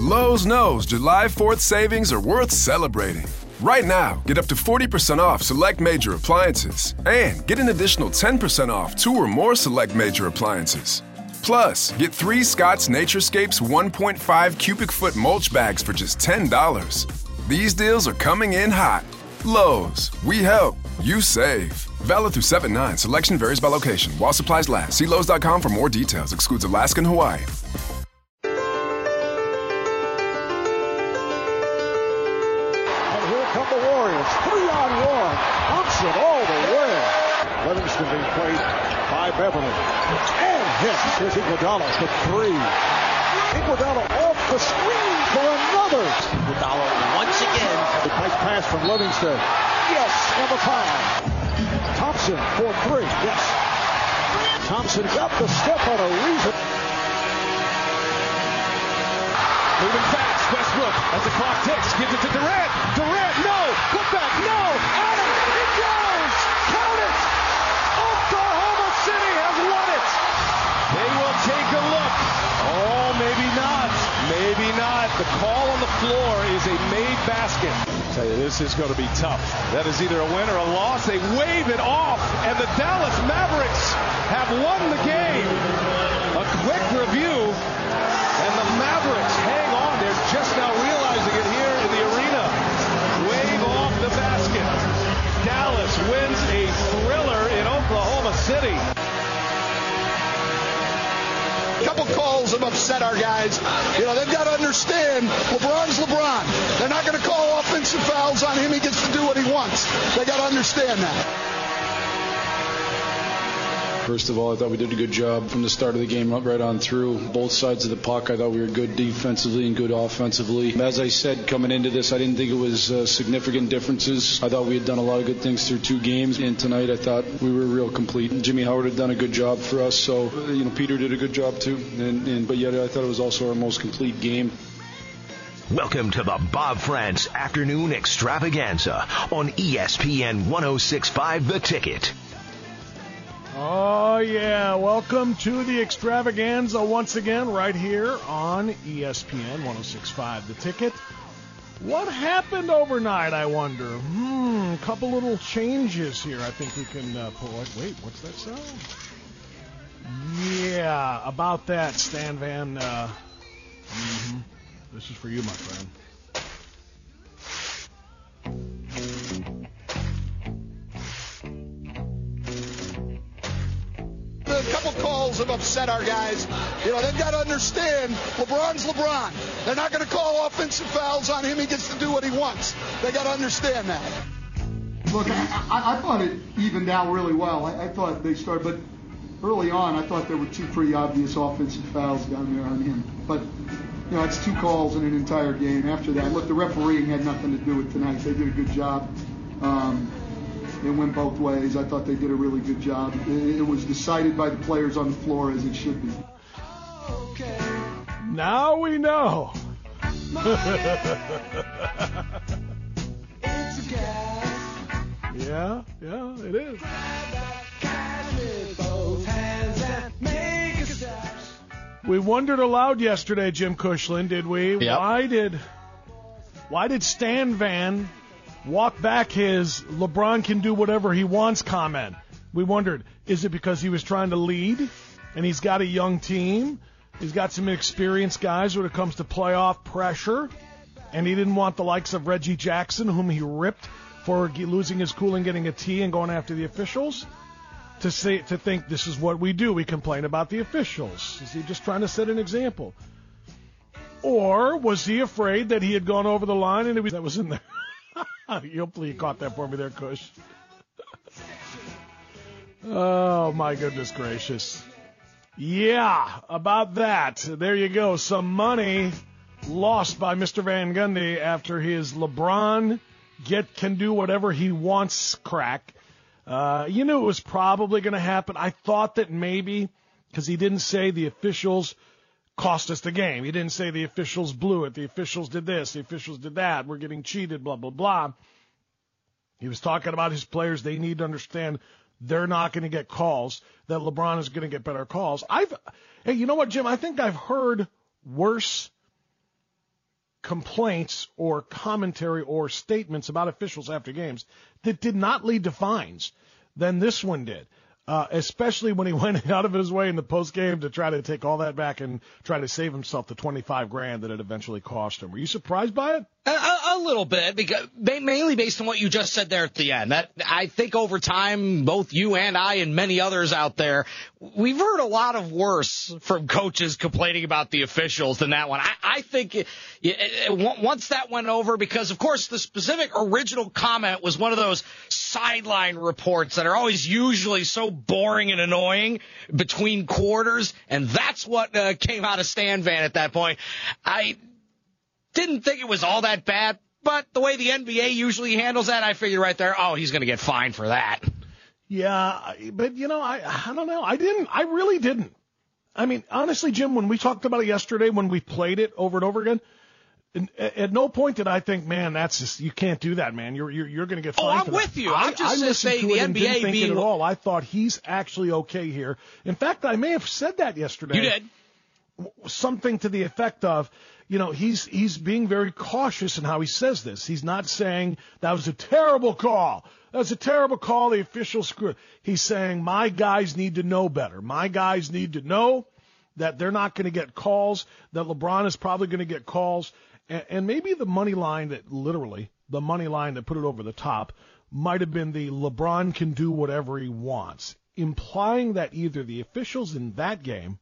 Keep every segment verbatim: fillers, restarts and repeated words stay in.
Lowe's knows July fourth savings are worth celebrating. Right now, get up to forty percent off select major appliances and get an additional ten percent off two or more select major appliances. Plus, get three Scott's Naturescapes one point five cubic foot mulch bags for just ten dollars. These deals are coming in hot. Lowe's, we help, you save. Valid through seven nine. Selection varies by location. While supplies last. See Lowe's dot com for more details. Excludes Alaska and Hawaii. Three on one. Thompson all the way. Livingston being played by Beverly. And hits. Here's Iguodala for three. Iguodala off the screen for another. Iguodala once again. The nice pass from Livingston. Yes, number five. Thompson for three. Yes. Thompson got the step on a reason. Moving fast, Westbrook, as the clock ticks, gives it to Durant. Durant, no! Put back, no! Adam, it goes! Count it! Oklahoma City has won it! They will take a look. Oh, maybe not. Maybe not. The call on the floor is a made basket. I tell you, this is going to be tough. That is either a win or a loss. They wave it off, and the Dallas Mavericks have won the game. A quick review, and the Mavericks hang on. They're just now realizing it here in the arena. Wave off the basket. Dallas wins a thriller in Oklahoma City. A couple calls have upset our guys. You know, they've got to understand LeBron's LeBron. They're not going to call offensive fouls on him. He gets to do what he wants. They got to understand that. First of all, I thought we did a good job from the start of the game right on through. Both sides of the puck, I thought we were good defensively and good offensively. As I said, coming into this, I didn't think it was uh, significant differences. I thought we had done a lot of good things through two games. And tonight, I thought we were real complete. Jimmy Howard had done a good job for us. So, uh, you know, Peter did a good job too. And, and But yet, I thought it was also our most complete game. Welcome to the Bob France Afternoon Extravaganza on E S P N one oh six point five The Ticket. Oh, yeah. Welcome to the extravaganza once again right here on E S P N one oh six point five The Ticket. What happened overnight, I wonder? Hmm, a couple little changes here I think we can uh, pull. Wait, what's that sound? Yeah, about that, Stan Van. Uh, mm-hmm. This is for you, my friend. A couple calls have upset our guys. You know, they've got to understand LeBron's LeBron. They're not going to call offensive fouls on him. He gets to do what he wants. They got to understand that. Look, I, I, I thought it evened out really well. I, I thought they started, but early on, I thought there were two pretty obvious offensive fouls down there on him. But, you know, it's two calls in an entire game. After that, look, the refereeing had nothing to do with tonight. They did a good job. Um, It went both ways. I thought they did a really good job. It, it was decided by the players on the floor as it should be. Now we know. yeah, yeah, it is. We wondered aloud yesterday, Jim Cushland, did we? Yep. Why did, why did Stan Van walk back his LeBron can do whatever he wants comment? We wondered, is it because he was trying to lead and he's got a young team? He's got some experienced guys when it comes to playoff pressure, and he didn't want the likes of Reggie Jackson, whom he ripped for losing his cool and getting a T and going after the officials, to say to think this is what we do. We complain about the officials. Is he just trying to set an example? Or was he afraid that he had gone over the line and it was, that was in there? Hopefully you caught that for me there, Kush. Oh, my goodness gracious. Yeah, about that. There you go. Some money lost by Mister Van Gundy after his LeBron get can do whatever he wants crack. Uh, you knew it was probably going to happen. I thought that maybe, because he didn't say the officials cost us the game. He didn't say the officials blew it. The officials did this. The officials did that. We're getting cheated, blah, blah, blah. He was talking about his players. They need to understand they're not going to get calls, that LeBron is going to get better calls. I've, hey, you know what, Jim? I think I've heard worse complaints or commentary or statements about officials after games that did not lead to fines than this one did. Uh, especially when he went out of his way in the postgame to try to take all that back and try to save himself the twenty-five grand that it eventually cost him. Were you surprised by it? A, a little bit, because mainly based on what you just said there at the end. That I think over time, both you and I and many others out there, we've heard a lot of worse from coaches complaining about the officials than that one. I, I think it, it, it, once that went over, because, of course, the specific original comment was one of those sideline reports that are always usually so boring and annoying between quarters, and that's what uh, came out of Stan Van at that point. I didn't think it was all that bad, but the way the N B A usually handles that, I figured right there, oh, he's going to get fined for that. Yeah, but, you know, I I don't know. I didn't. I really didn't. I mean, honestly, Jim, when we talked about it yesterday, when we played it over and over again, at no point did I think, man, that's just, you can't do that, man. You're you're, you're going to get fined. Oh, I'm for with that. you. I'm I, just I saying the the N B A didn't think being it at all. I thought he's actually okay here. In fact, I may have said that yesterday. You did. Something to the effect of, you know, he's he's being very cautious in how he says this. He's not saying that was a terrible call. That was a terrible call. The officials screwed. He's saying my guys need to know better. My guys need to know that they're not going to get calls, that LeBron is probably going to get calls. And, and maybe the money line that literally, the money line that put it over the top might have been the LeBron can do whatever he wants, implying that either the officials in that game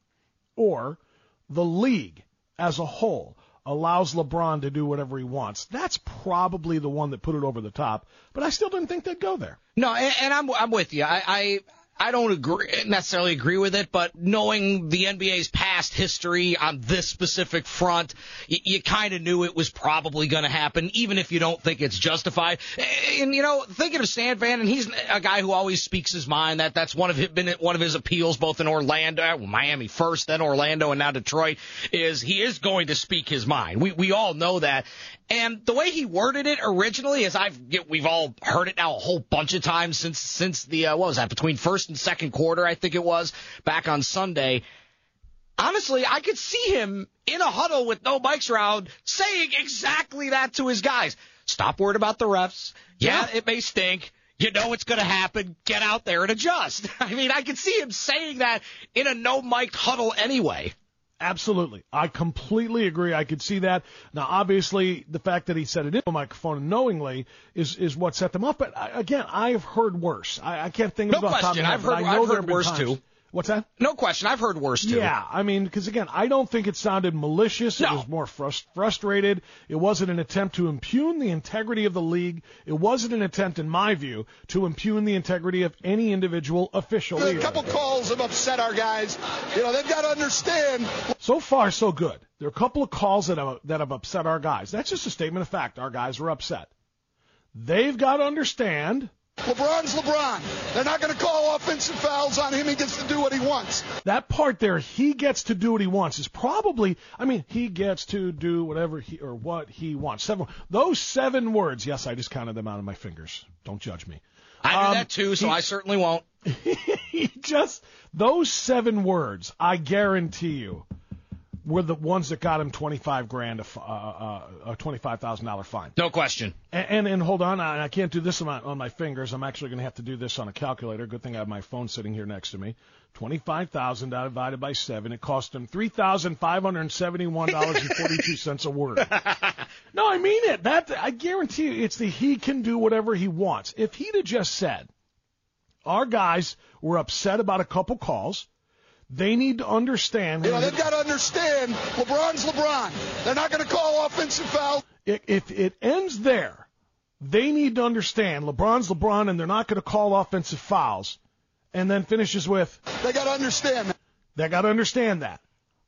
or the league as a whole allows LeBron to do whatever he wants. That's probably the one that put it over the top, but I still didn't think they'd go there. No, and, and I'm I'm with you. I, I I don't agree necessarily agree with it, but knowing the N B A's past history on this specific front, you, you kind of knew it was probably going to happen, even if you don't think it's justified. And, you know, thinking of Stan Van, and he's a guy who always speaks his mind. That that's one of his, been one of his appeals, both in Orlando, well, Miami first, then Orlando, and now Detroit, is he is going to speak his mind. We we all know that. And the way he worded it originally, as I've we've all heard it now a whole bunch of times since since the uh, what was that between first and second quarter, I think it was back on Sunday. Honestly, I could see him in a huddle with no mics around saying exactly that to his guys. Stop worrying about the refs. Yeah, it may stink. You know it's going to happen. Get out there and adjust. I mean, I could see him saying that in a no-mic huddle anyway. Absolutely. I completely agree. I could see that. Now, obviously, the fact that he said it in a microphone knowingly is, is what set them up. But, I, again, I've heard worse. I, I can't think of no it off the top of my head. I've heard, I know I've heard worse, times. too. What's that? No question. I've heard worse, too. Yeah, I mean, because, again, I don't think it sounded malicious. No. It was more frust- frustrated. It wasn't an attempt to impugn the integrity of the league. It wasn't an attempt, in my view, to impugn the integrity of any individual official. A couple calls have upset our guys. You know, they've got to understand. So far, so good. There are a couple of calls that have, that have upset our guys. That's just a statement of fact. Our guys were upset. They've got to understand. LeBron's LeBron. They're not going to call offensive fouls on him. He gets to do what he wants. That part there, he gets to do what he wants, is probably, I mean, he gets to do whatever he, or what he wants. Seven, those seven words, yes, I just counted them out of my fingers. Don't judge me. I do um, that too, so he, I certainly won't. He just, those seven words, I guarantee you, were the ones that got him twenty-five grand, a, uh, a twenty-five thousand dollars fine. No question. And, and, and hold on, I, I can't do this on my, on my fingers. I'm actually going to have to do this on a calculator. Good thing I have my phone sitting here next to me. twenty-five thousand dollars divided by seven. It cost him three thousand five hundred seventy-one dollars and forty-two cents a word. No, I mean it. That I guarantee you, it's the he can do whatever he wants. If he'd have just said, our guys were upset about a couple calls, they need to understand. You know, they've got to understand LeBron's LeBron. They're not going to call offensive foul. If it ends there, they need to understand LeBron's LeBron, and they're not going to call offensive fouls. And then finishes with, they got to understand that. They got to understand that.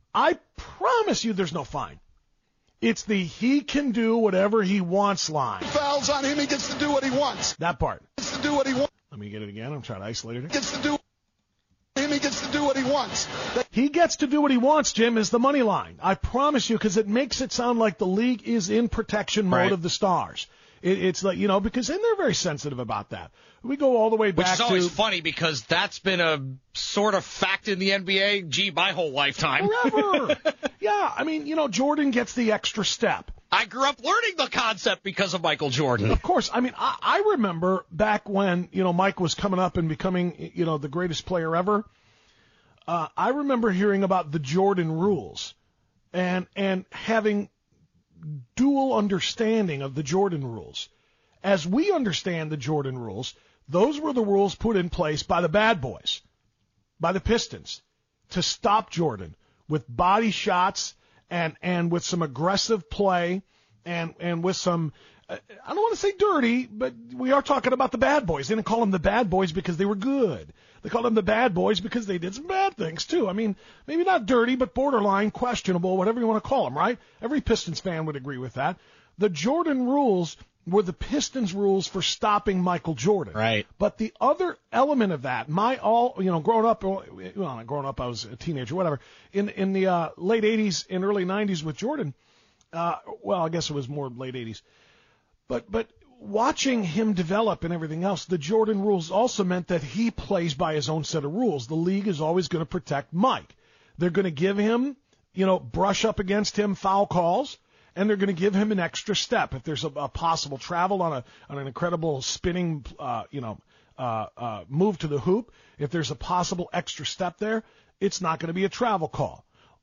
I promise you there's no fine. It's the he can do whatever he wants line. Fouls on him, he gets to do what he wants. That part. He gets to do what he wants. Let me get it again. I'm trying to isolate it. He gets to do him, he gets to do what he wants. He gets to do what he wants, Jim, is the money line. I promise you, because it makes it sound like the league is in protection mode right. of the stars. It, it's like, you know, because then they're very sensitive about that. We go all the way back to... Which is always to, funny, because that's been a sort of fact in the N B A, gee, my whole lifetime. Forever. Yeah, I mean, you know, Jordan gets the extra step. I grew up learning the concept because of Michael Jordan. Of course. I mean, I, I remember back when, you know, Mike was coming up and becoming, you know, the greatest player ever. Uh, I remember hearing about the Jordan rules and and having dual understanding of the Jordan rules. As we understand the Jordan rules, those were the rules put in place by the bad boys, by the Pistons, to stop Jordan with body shots and, and with some aggressive play and, and with some, uh, I don't want to say dirty, but we are talking about the bad boys. They didn't call them the bad boys because they were good. They called them the bad boys because they did some bad things too. I mean, maybe not dirty, but borderline, questionable, whatever you want to call them, right? Every Pistons fan would agree with that. The Jordan rules were the Pistons rules for stopping Michael Jordan. Right. But the other element of that, my all, you know, growing up, well, not growing up, I was a teenager, whatever, in in the uh, late eighties and early nineties with Jordan, uh, well, I guess it was more late eighties, but but watching him develop and everything else, the Jordan rules also meant that he plays by his own set of rules. The league is always going to protect Mike. They're going to give him, you know, brush up against him foul calls. And they're going to give him an extra step if there's a, a possible travel on a on an incredible spinning, uh, you know, uh, uh, move to the hoop. If there's a possible extra step there, it's not going to be a travel call.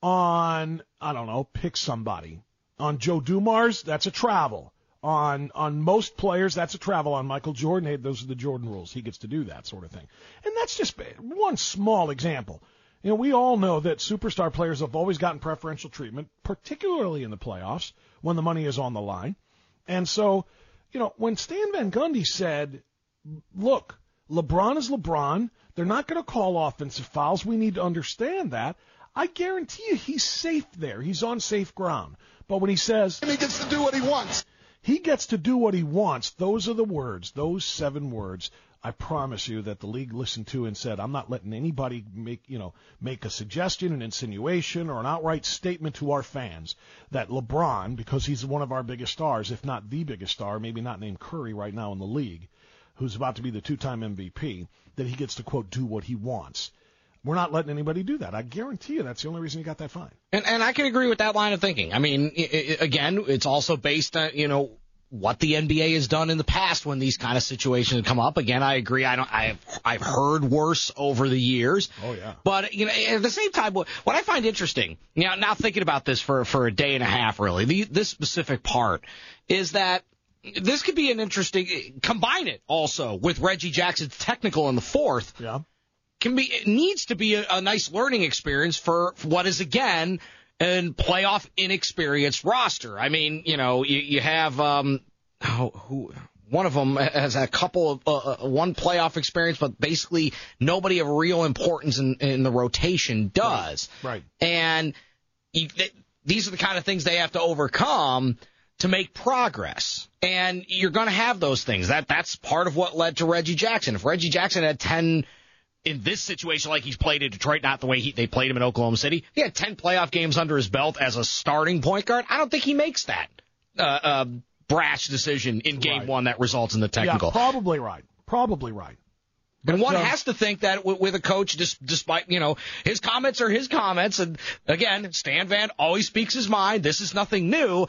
On I don't know, pick somebody. On Joe Dumars, that's a travel. On on most players, that's a travel. On Michael Jordan, hey, those are the Jordan rules. He gets to do that sort of thing. And that's just one small example. You know, we all know that superstar players have always gotten preferential treatment, particularly in the playoffs when the money is on the line. And so, you know, when Stan Van Gundy said, look, LeBron is LeBron. They're not going to call offensive fouls. We need to understand that. I guarantee you he's safe there. He's on safe ground. But when he says he gets to do what he wants, he gets to do what he wants. Those are the words, those seven words. I promise you that the league listened to and said, I'm not letting anybody make, you know, make a suggestion, an insinuation, or an outright statement to our fans that LeBron, because he's one of our biggest stars, if not the biggest star, maybe not named Curry right now in the league, who's about to be the two-time M V P, that he gets to, quote, do what he wants. We're not letting anybody do that. I guarantee you that's the only reason he got that fine. And, and I can agree with that line of thinking. I mean, it, it, again, it's also based on, you know, what the N B A has done in the past when these kind of situations come up. Again, I agree. I don't. I've I've heard worse over the years. Oh yeah. But you know, at the same time, what, what I find interesting, you know, now thinking about this for for a day and a half, really, the, this specific part is that this could be an interesting. Combine it also with Reggie Jackson's technical in the fourth. Yeah. Can be it needs to be a, a nice learning experience for what is again. And playoff inexperienced roster. I mean, you know, you, you have um, oh, who one of them has a couple of uh, one playoff experience, but basically nobody of real importance in, in the rotation does. Right. right. And you, they, these are the kind of things they have to overcome to make progress. And you're going to have those things. That that's part of what led to Reggie Jackson. If Reggie Jackson had ten. In this situation, like he's played in Detroit, not the way he, they played him in Oklahoma City, he had ten playoff games under his belt as a starting point guard. I don't think he makes that uh, uh, brash decision in game right. one that results in the technical. Yeah, probably right. Probably right. And one uh, has to think that with, with a coach, just, despite, you know, his comments are his comments. And, again, Stan Van always speaks his mind. This is nothing new.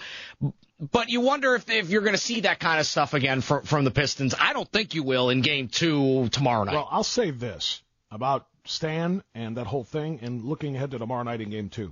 But you wonder if if you're going to see that kind of stuff again from, from the Pistons. I don't think you will in game two tomorrow night. Well, I'll say this about Stan and that whole thing and looking ahead to tomorrow night in game two.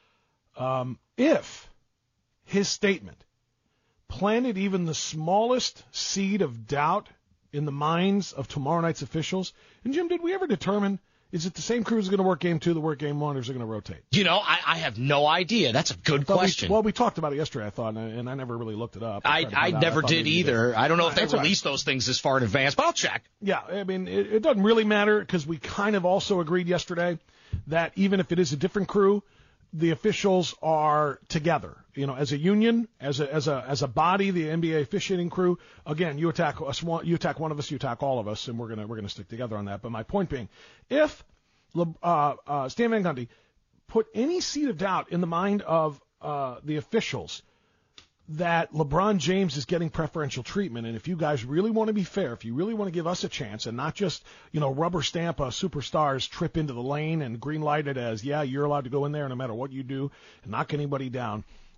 Um, if his statement planted even the smallest seed of doubt in the minds of tomorrow night's officials, and Jim, did we ever determine, is it the same crew that's going to work game two that work game one, or is it going to rotate? You know, I, I have no idea. That's a good question. We, well, we talked about it yesterday, I thought, and I never really looked it up. I, I, I never I did either. Did. I don't know if they That's released right. those things this far in advance, but I'll check. Yeah, I mean, it, it doesn't really matter because we kind of also agreed yesterday that even if it is a different crew, the officials are together. You know, as a union, as a as a as a body, the N B A officiating crew. Again, you attack us, one, you attack one of us, you attack all of us, and we're gonna we're gonna stick together on that. But my point being, if uh, uh, Stan Van Gundy put any seed of doubt in the mind of uh, the officials that LeBron James is getting preferential treatment, and if you guys really want to be fair, if you really want to give us a chance and not just, you know, rubber stamp a superstar's trip into the lane and green light it as, yeah, you're allowed to go in there no matter what you do and knock anybody down,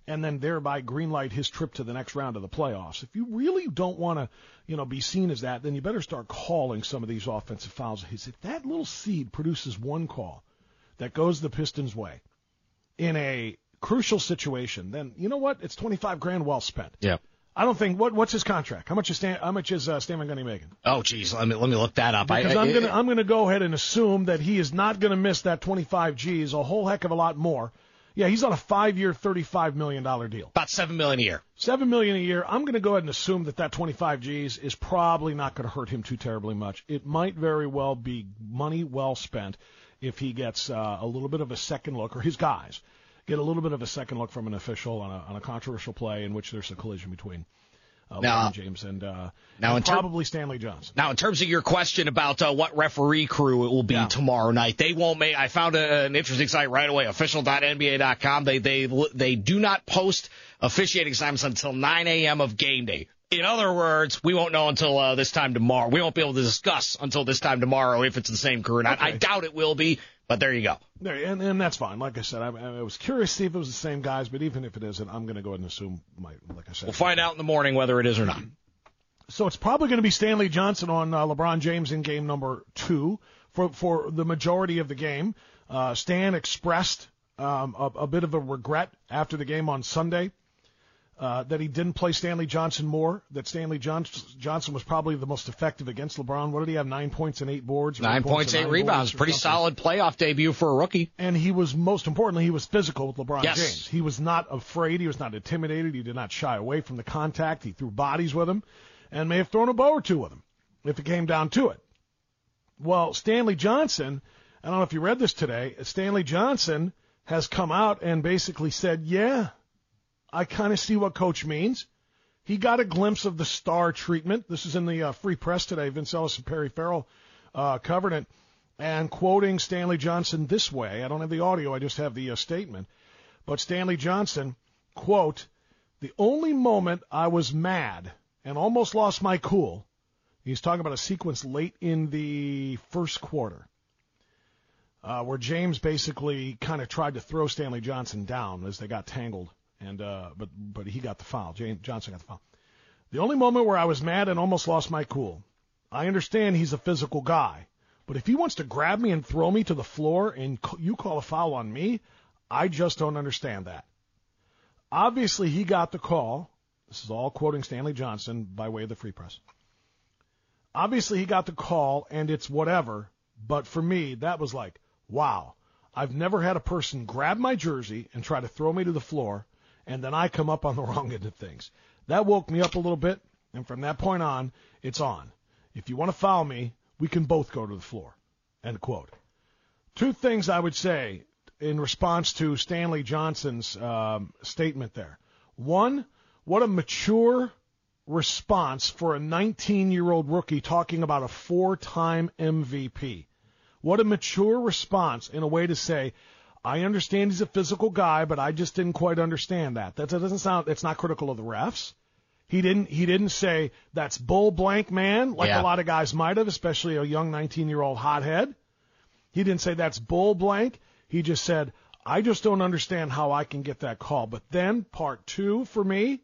and then thereby greenlight his trip to the next round of the playoffs. If you really don't want to, you know, be seen as that, then you better start calling some of these offensive fouls. If that little seed produces one call that goes the Pistons' way in a crucial situation, then you know what? It's twenty-five grand well spent. Yeah. I don't think what what's his contract? How much is Stan, how much is uh, Stan Van Gundy making? Oh, geez, let me let me look that up. Because I, I, I'm gonna I'm gonna go ahead and assume that he is not gonna miss that twenty-five G's, a whole heck of a lot more. Yeah, he's on a five-year, thirty-five million dollars deal. About seven million dollars a year. Seven million dollars a year. I'm gonna go ahead and assume that that twenty-five G's is probably not gonna hurt him too terribly much. It might very well be money well spent if he gets uh, a little bit of a second look, or his guys get a little bit of a second look from an official on a on a controversial play in which there's a collision between Uh, now, James and, uh, now and ter- probably Stanley Johnson. Now, in terms of your question about uh, what referee crew it will be yeah. tomorrow night, they won't make. I found a, an interesting site right away, official dot N B A dot com. They they they do not post officiating assignments until nine a.m. of game day. In other words, we won't know until uh, this time tomorrow. We won't be able to discuss until this time tomorrow if it's the same crew or not. Okay. I doubt it will be, but there you go. There, and, and that's fine. Like I said, I, I was curious to see if it was the same guys, but even if it isn't, I'm going to go ahead and assume, my, like I said. We'll find out in the morning whether it is or not. So it's probably going to be Stanley Johnson on uh, LeBron James in game number two for, for the majority of the game. Uh, Stan expressed um, a, a bit of a regret after the game on Sunday. Uh, that he didn't play Stanley Johnson more, that Stanley John- Johnson was probably the most effective against LeBron. What did he have, nine points and eight boards? Nine points, eight rebounds. Pretty solid playoff debut for a rookie. And he was, most importantly, he was physical with LeBron yes. James. He was not afraid. He was not intimidated. He did not shy away from the contact. He threw bodies with him and may have thrown a bow or two with him if it came down to it. Well, Stanley Johnson, I don't know if you read this today, Stanley Johnson has come out and basically said, yeah, I kind of see what Coach means. He got a glimpse of the star treatment. This is in the uh, Free Press today. Vince Ellis and Perry Farrell uh, covered it. And quoting Stanley Johnson this way, I don't have the audio, I just have the uh, statement. But Stanley Johnson, quote, the only moment I was mad and almost lost my cool, he's talking about a sequence late in the first quarter, uh, where James basically kind of tried to throw Stanley Johnson down as they got tangled. And uh, but but he got the foul. James Johnson got the foul. The only moment where I was mad and almost lost my cool. I understand he's a physical guy, but if he wants to grab me and throw me to the floor and you call a foul on me, I just don't understand that. Obviously, he got the call. This is all quoting Stanley Johnson by way of the Free Press. Obviously, he got the call, and it's whatever. But for me, that was like, wow. I've never had a person grab my jersey and try to throw me to the floor, and then I come up on the wrong end of things. That woke me up a little bit, and from that point on, it's on. If you want to foul me, we can both go to the floor. End quote. Two things I would say in response to Stanley Johnson's um, statement there. One, what a mature response for a nineteen-year-old rookie talking about a four-time M V P. What a mature response in a way to say, I understand he's a physical guy, but I just didn't quite understand that. That doesn't sound, it's not critical of the refs. He didn't, he didn't say that's bull blank, man, like yeah. a lot of guys might have, especially a young nineteen-year-old hothead. He didn't say that's bull blank. He just said, I just don't understand how I can get that call. But then part two for me,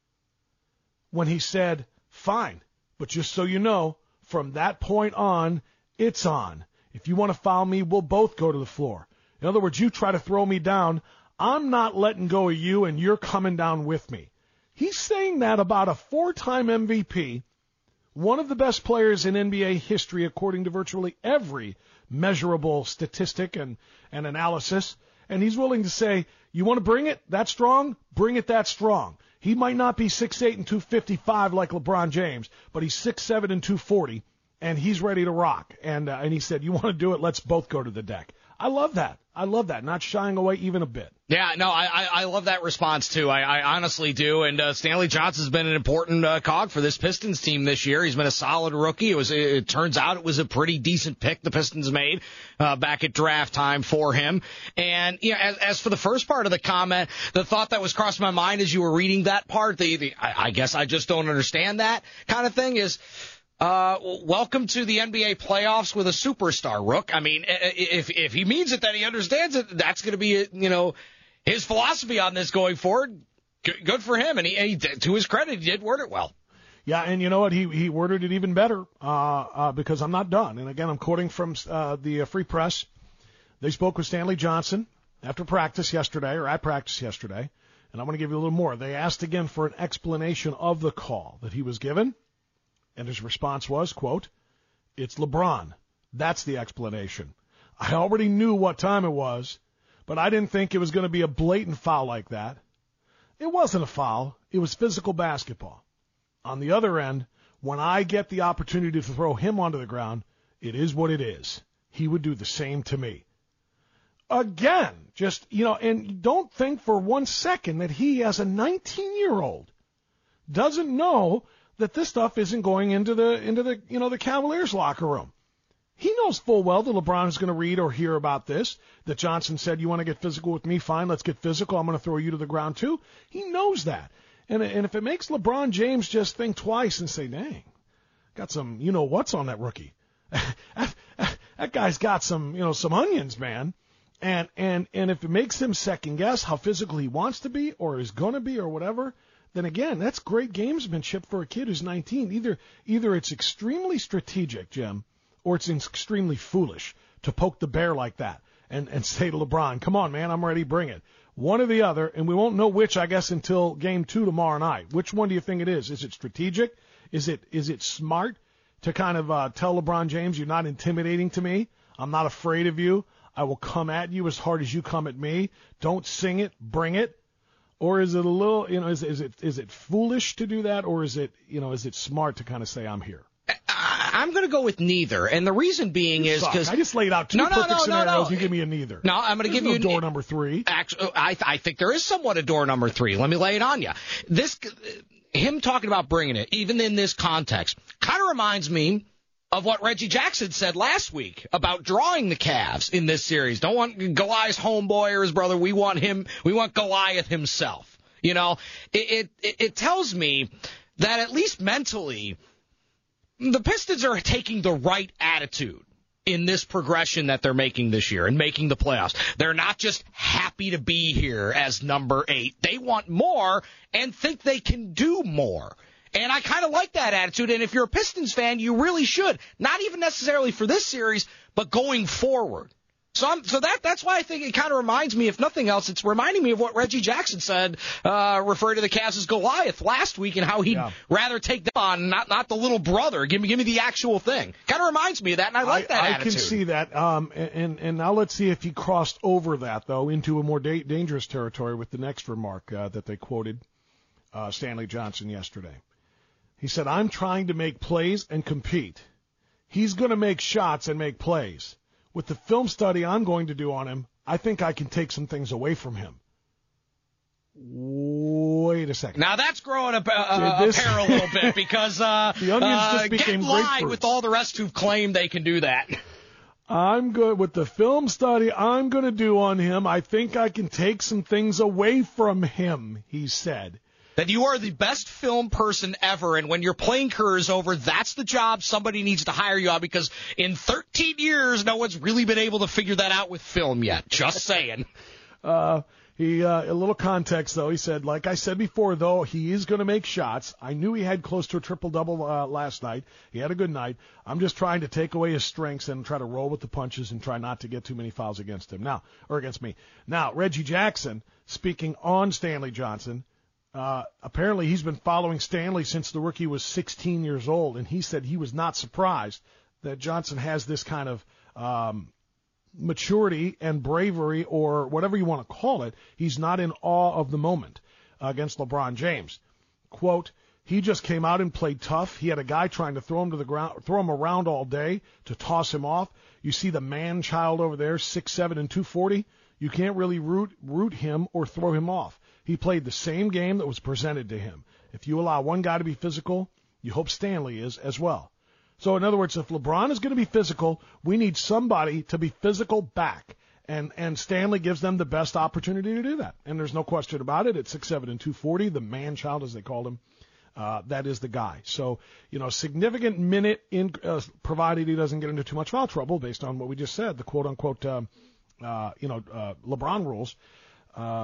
when he said, fine, but just so you know, from that point on, it's on. If you want to foul me, we'll both go to the floor. In other words, you try to throw me down, I'm not letting go of you, and you're coming down with me. He's saying that about a four-time M V P, one of the best players in N B A history according to virtually every measurable statistic and, and analysis, and he's willing to say, you want to bring it that strong? Bring it that strong. He might not be six eight and two fifty-five like LeBron James, but he's six seven and two forty. And he's ready to rock. And uh, and he said, you want to do it, let's both go to the deck. I love that. I love that. Not shying away even a bit. Yeah, no, I I, I love that response, too. I, I honestly do. And uh, Stanley Johnson's been an important uh, cog for this Pistons team this year. He's been a solid rookie. It was. It, it turns out it was a pretty decent pick the Pistons made uh, back at draft time for him. And, you know, as, as for the first part of the comment, the thought that was crossing my mind as you were reading that part, the, the I, I guess I just don't understand that kind of thing is, Uh, welcome to the N B A playoffs with a superstar, Rook. I mean, if if he means it, that he understands it, that's going to be, you know, his philosophy on this going forward. Good, good for him, and he, and he, to his credit, he did word it well. Yeah, and you know what? He he worded it even better uh, uh, because I'm not done. And again, I'm quoting from uh, the uh, Free Press. They spoke with Stanley Johnson after practice yesterday, or at practice yesterday, and I'm going to give you a little more. They asked again for an explanation of the call that he was given, and his response was, quote, "It's LeBron. That's the explanation. I already knew what time it was, but I didn't think it was going to be a blatant foul like that. It wasn't a foul. It was physical basketball. On the other end, when I get the opportunity to throw him onto the ground, it is what it is. He would do the same to me." Again, just, you know, and don't think for one second that he, as a nineteen-year-old, doesn't know that this stuff isn't going into the, into the, you know, the Cavaliers locker room. He knows full well that LeBron is going to read or hear about this, that Johnson said, "You want to get physical with me? Fine, let's get physical. I'm going to throw you to the ground too." He knows that. And, and if it makes LeBron James just think twice and say, "Dang, got some, you know what's on that rookie. that, that guy's got some, you know, some onions, man." And, and, and if it makes him second guess how physical he wants to be or is going to be or whatever, then again, that's great gamesmanship for a kid who's nineteen. Either, either it's extremely strategic, Jim, or it's extremely foolish to poke the bear like that and, and say to LeBron, "Come on, man, I'm ready, bring it." One or the other, and we won't know which, I guess, until game two tomorrow night. Which one do you think it is? Is it strategic? Is it is it smart to kind of uh, tell LeBron James, "You're not intimidating to me. I'm not afraid of you. I will come at you as hard as you come at me. Don't sing it, bring it"? Or is it a little, you know, is, is it is it foolish to do that, or is it, you know, is it smart to kind of say, "I'm here"? I'm going to go with neither, and the reason being you is because I just laid out two no, no, perfect no, scenarios. No, no. You give me a neither. No, I'm going to give no you door number three. Actually, I I think there is somewhat a door number three. Let me lay it on you. This him talking about bringing it, even in this context, kind of reminds me of what Reggie Jackson said last week about drawing the Cavs in this series. Don't want Goliath's homeboy or his brother. We want him. We want Goliath himself. You know, it it, it tells me that at least mentally, the Pistons are taking the right attitude in this progression that they're making this year and making the playoffs. They're not just happy to be here as number eight. They want more and think they can do more. And I kind of like that attitude. And if you're a Pistons fan, you really should. Not even necessarily for this series, but going forward. So I'm, so that that's why I think it kind of reminds me, if nothing else, it's reminding me of what Reggie Jackson said, uh, referring to the Cavs as Goliath last week and how he'd yeah. rather take them on, not not the little brother. Give me give me the actual thing. Kind of reminds me of that, and I like I, that I attitude. I can see that. Um, and and now let's see if he crossed over that though into a more da- dangerous territory with the next remark uh, that they quoted uh, Stanley Johnson yesterday. He said, "I'm trying to make plays and compete. He's going to make shots and make plays. With the film study I'm going to do on him, I think I can take some things away from him." Wait a second. Now that's growing a, a, this, a pair a little bit because uh, the onions uh, just became get grapefruits. line with all the rest who've claimed they can do that. I'm good with the film study I'm going to do on him. I think I can take some things away from him, he said. That you are the best film person ever, and when your playing career is over, that's the job somebody needs to hire you on, because in thirteen years, no one's really been able to figure that out with film yet. Just saying. uh, he uh, a little context, though. He said, like I said before, though, he is going to make shots. I knew he had close to a triple-double uh, last night. He had a good night. I'm just trying to take away his strengths and try to roll with the punches and try not to get too many fouls against him now, or against me. Now, Reggie Jackson, speaking on Stanley Johnson, Uh, apparently he's been following Stanley since the rookie was sixteen years old, and he said he was not surprised that Johnson has this kind of um, maturity and bravery, or whatever you want to call it. He's not in awe of the moment uh, against LeBron James. Quote, "He just came out and played tough. He had a guy trying to throw him to the ground, throw him around all day to toss him off. You see the man-child over there, six seven and two forty. You can't really root root him or throw him off. He played the same game that was presented to him. If you allow one guy to be physical, you hope Stanley is as well." So in other words, if LeBron is going to be physical, we need somebody to be physical back. And and Stanley gives them the best opportunity to do that. And there's no question about it. At six seven and two forty, the man-child, as they called him, uh, that is the guy. So, you know, significant minute, in uh, provided he doesn't get into too much foul trouble, based on what we just said, the quote-unquote, uh, uh, you know, uh, LeBron rules. Uh,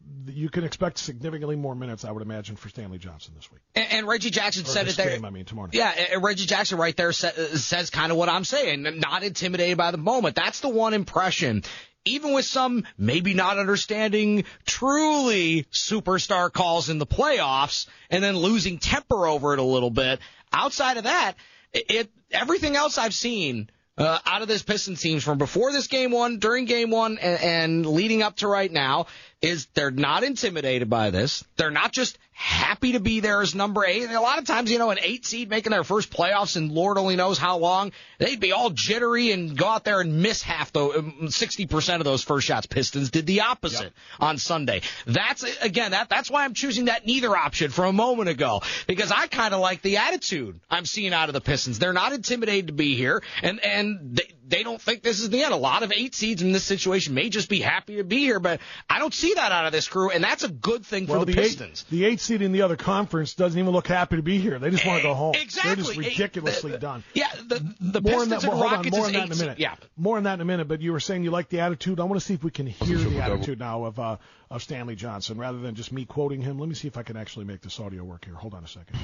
you can expect significantly more minutes, I would imagine, for Stanley Johnson this week. And, and Reggie Jackson or said this it there. Game, I mean, tomorrow night. Yeah, and Reggie Jackson right there sa- says kind of what I'm saying. Not intimidated by the moment. That's the one impression. Even with some maybe not understanding truly superstar calls in the playoffs and then losing temper over it a little bit, outside of that, it, it everything else I've seen uh, out of this Pistons team from before this game one, during game one, and, and leading up to right now is they're not intimidated by this. They're not just happy to be there as number eight. And a lot of times, you know, an eight seed making their first playoffs, and Lord only knows how long, they'd be all jittery and go out there and miss half the sixty percent of those first shots. Pistons did the opposite yep. on Sunday. That's again, that that's why I'm choosing that neither option from a moment ago, because I kind of like the attitude I'm seeing out of the Pistons. They're not intimidated to be here, and and they, they don't think this is the end. A lot of eight seeds in this situation may just be happy to be here, but I don't see that out of this crew, and that's a good thing for well, the, the Pistons. Eight, the eight seed in the other conference doesn't even look happy to be here. They just want to go home. Exactly. They're just ridiculously the, done. Yeah, the, the more Pistons that, and well, Rockets on, more is on that eight in a minute. seed. Yeah. More on that in a minute, but you were saying you like the attitude. I want to see if we can hear the attitude now of uh, of Stanley Johnson rather than just me quoting him. Let me see if I can actually make this audio work here. Hold on a second.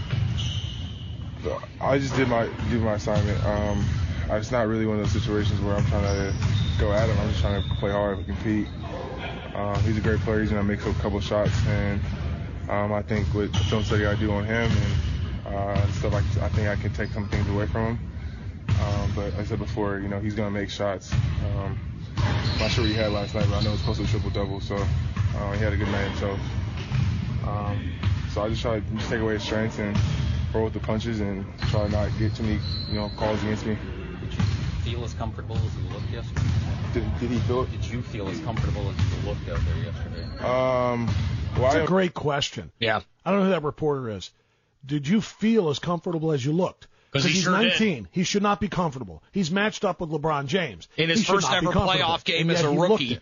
I just did my do my assignment. Um, it's not really one of those situations where I'm trying to go at him. I'm just trying to play hard and compete. Um, he's a great player. He's going to make a couple shots, and um, I think with the film study I do on him and uh, stuff, like I think I can take some things away from him. Um, but like I said before, you know, he's going to make shots. Um, I'm not sure what he had last night, but I know it's close to a triple-double, so uh, he had a good night. So, um, so I just try to just take away his strengths and roll with the punches and try to not get too many, you know, calls against me. Did you feel as comfortable as you looked yesterday? Did, did he feel it? Did you feel as comfortable as you looked out there yesterday? Um, well, That's I, a great question. Yeah. I don't know who that reporter is. Did you feel as comfortable as you looked? Because he he's sure nineteen. Did. He should not be comfortable. He's matched up with LeBron James. In his he first ever playoff game as a rookie.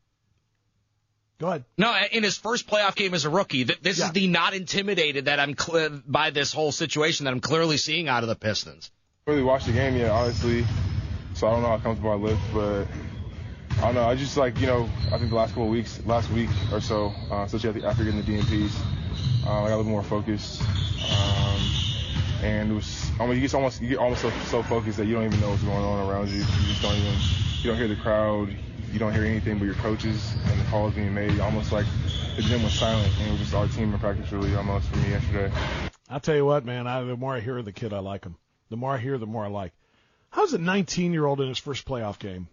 Go ahead. No, in his first playoff game as a rookie. This yeah. is the not intimidated that I'm cl- by this whole situation that I'm clearly seeing out of the Pistons. I really watched the game yet, honestly, so I don't know how comfortable I looked, but I don't know. I just like, you know, I think the last couple of weeks, last week or so, uh, especially after getting the D M Ps, uh, I got a little more focused, um, and it was almost you get almost you get almost so, so focused that you don't even know what's going on around you. You just don't even you don't hear the crowd. You don't hear anything but your coaches and the calls being made. Almost like the gym was silent, and it was just our team in practice, really, almost for me yesterday. I'll tell you what, man. I, the more I hear of the kid, I like him. The more I hear, the more I like. How's a nineteen-year-old in his first playoff game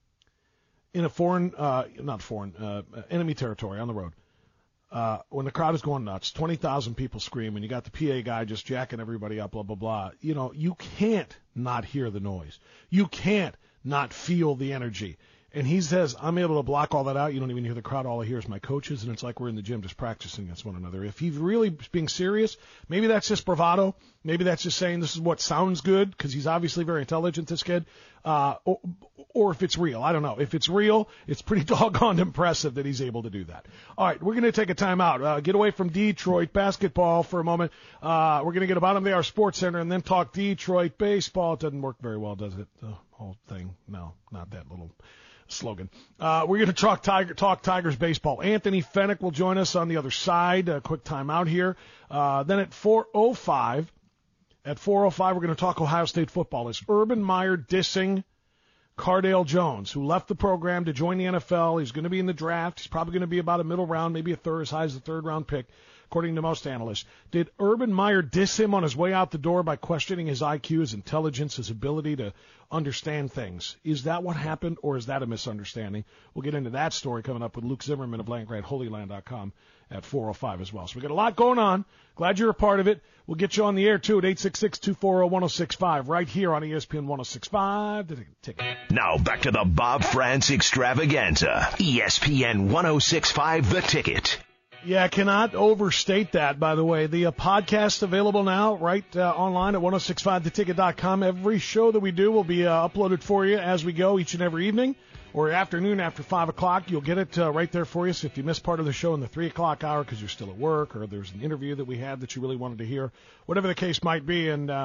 in a foreign, uh, not foreign, uh, enemy territory on the road, uh, when the crowd is going nuts, twenty thousand people screaming, you got the P A guy just jacking everybody up, blah, blah, blah. You know, you can't not hear the noise. You can't not feel the energy. And he says, I'm able to block all that out. You don't even hear the crowd. All I hear is my coaches, and it's like we're in the gym just practicing against one another. If he's really being serious, maybe that's just bravado. Maybe that's just saying this is what sounds good, because he's obviously very intelligent, this kid. Uh, or, or if it's real. I don't know. If it's real, it's pretty doggone impressive that he's able to do that. All right, we're going to take a timeout. Uh, get away from Detroit basketball for a moment. Uh, we're going to get a bottom of the hour Sports Center and then talk Detroit baseball. It doesn't work very well, does it? The whole thing. No, not that little slogan. Uh, we're going to talk Tiger, talk Tigers baseball. Anthony Fennick will join us on the other side. A quick timeout here. Uh, then at four oh five, at four oh five, we're going to talk Ohio State football. Is Urban Meyer dissing Cardale Jones, who left the program to join the N F L? He's going to be in the draft. He's probably going to be about a middle round, maybe a third, as high as the third round pick, according to most analysts. Did Urban Meyer diss him on his way out the door by questioning his I Q, his intelligence, his ability to understand things? Is that what happened, or is that a misunderstanding? We'll get into that story coming up with Luke Zimmerman of land grant holy land dot com at four oh five as well. So we got a lot going on. Glad you're a part of it. We'll get you on the air, too, at eight six six, two four zero, one oh six five, right here on E S P N one oh six point five. The Ticket. Now back to the Bob France Extravaganza. E S P N one oh six point five, The Ticket. Yeah, I cannot overstate that, by the way. The uh, podcast available now right uh, online at ten sixty-five the ticket dot com. Every show that we do will be uh, uploaded for you as we go each and every evening or afternoon after five o'clock. You'll get it uh, right there for you. So if you miss part of the show in the three o'clock hour because you're still at work or there's an interview that we had that you really wanted to hear, whatever the case might be, and uh,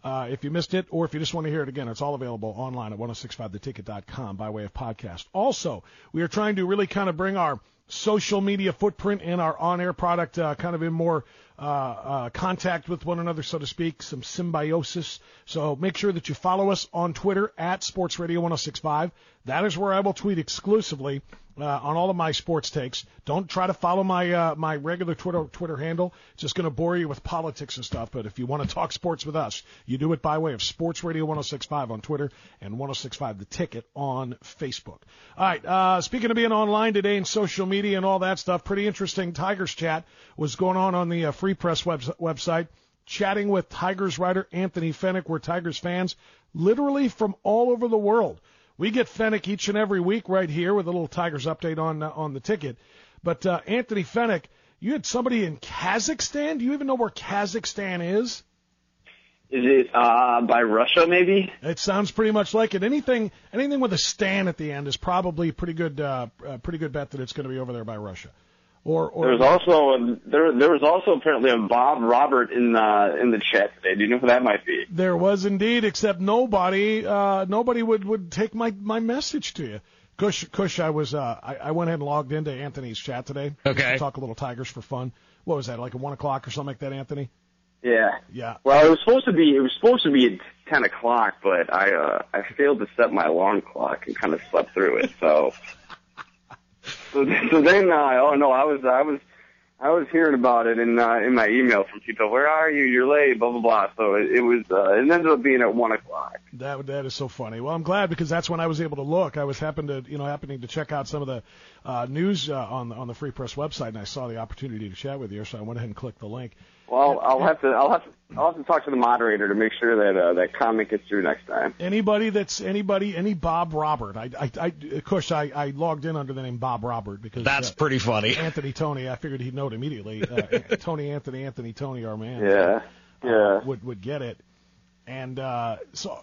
Uh, if you missed it, or if you just want to hear it again, it's all available online at ten sixty-five the ticket dot com by way of podcast. Also, we are trying to really kind of bring our social media footprint and our on-air product uh, kind of in more uh, uh, contact with one another, so to speak, some symbiosis. So make sure that you follow us on Twitter at Sports Radio ten sixty-five. That is where I will tweet exclusively uh, on all of my sports takes. Don't try to follow my uh, my regular Twitter Twitter handle. It's just going to bore you with politics and stuff. But if you want to talk sports with us, you do it by way of Sports Radio ten sixty-five on Twitter and ten sixty-five The Ticket on Facebook. All right, uh, speaking of being online today and social media and all that stuff, pretty interesting Tigers chat was going on on the uh, Free Press web- website, chatting with Tigers writer Anthony Fennick. We're Tigers fans literally from all over the world. We get Fennick each and every week right here with a little Tigers update on uh, on the ticket. But uh, Anthony Fennick, you had somebody in Kazakhstan. Do you even know where Kazakhstan is? Is it uh, by Russia, maybe? It sounds pretty much like it. Anything anything with a Stan at the end is probably a pretty good uh, a pretty good bet that it's going to be over there by Russia. Or, or there was also a, there there was also apparently a Bob Robert in uh, in the chat today. Do you know who that might be? There was indeed, except nobody uh, nobody would, would take my, my message to you. Kush, Kush, I was uh, I, I went ahead and logged into Anthony's chat today. Okay. To talk a little Tigers for fun. What was that, like at one o'clock or something like that, Anthony? Yeah. Yeah. Well, it was supposed to be it was supposed to be at ten o'clock, but I uh, I failed to set my alarm clock and kind of slept through it. So so, so then uh, oh no, I was I was I was hearing about it in uh, in my email from people. Where are you? You're late. Blah blah blah. So it, it was uh, it ended up being at one o'clock. That that is so funny. Well, I'm glad because that's when I was able to look. I was happen to you know happening to check out some of the uh, news uh, on the, on the Free Press website, and I saw the opportunity to chat with you, so I went ahead and clicked the link. Well, I'll have to I'll have to I'll have to talk to the moderator to make sure that uh, that comment gets through next time. Anybody that's anybody any Bob Robert. I I, I of course I, I logged in under the name Bob Robert because that's uh, pretty funny. Anthony Tony, I figured he'd know it immediately. Uh, Tony Anthony Anthony Tony, our man. Yeah, yeah. Uh, would would get it, and uh, so